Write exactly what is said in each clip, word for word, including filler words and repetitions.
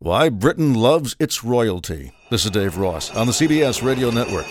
Why Britain loves its royalty. This is Dave Ross on the C B S Radio Network.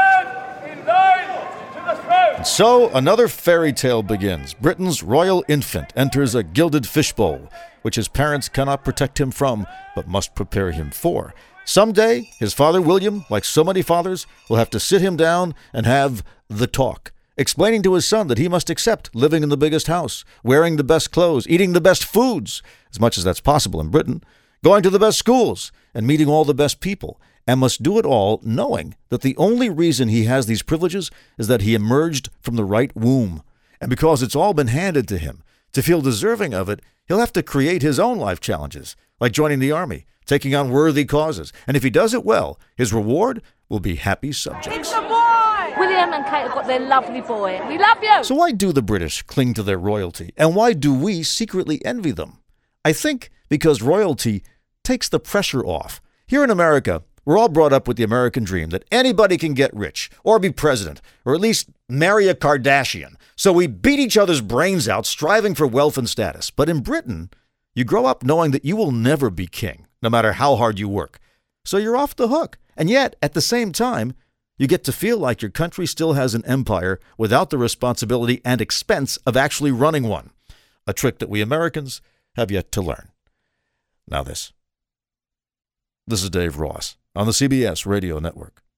And so another fairy tale begins. Britain's royal infant enters a gilded fishbowl, which his parents cannot protect him from, but must prepare him for. Someday, his father William, like so many fathers, will have to sit him down and have the talk, explaining to his son that he must accept living in the biggest house, wearing the best clothes, eating the best foods, as much as that's possible in Britain, going to the best schools, and meeting all the best people, and must do it all knowing that the only reason he has these privileges is that he emerged from the right womb. And because it's all been handed to him, to feel deserving of it, he'll have to create his own life challenges, like joining the army, taking on worthy causes. And if he does it well, his reward will be happy subjects. It's a boy! William and Kate have got their lovely boy. We love you! So why do the British cling to their royalty? And why do we secretly envy them? I think because royalty takes the pressure off. Here in America, we're all brought up with the American dream that anybody can get rich or be president or at least marry a Kardashian. So we beat each other's brains out striving for wealth and status. But in Britain, you grow up knowing that you will never be king, no matter how hard you work. So you're off the hook. And yet, at the same time, you get to feel like your country still has an empire without the responsibility and expense of actually running one. A trick that we Americans have yet to learn. Now this. This is Dave Ross on the C B S Radio Network.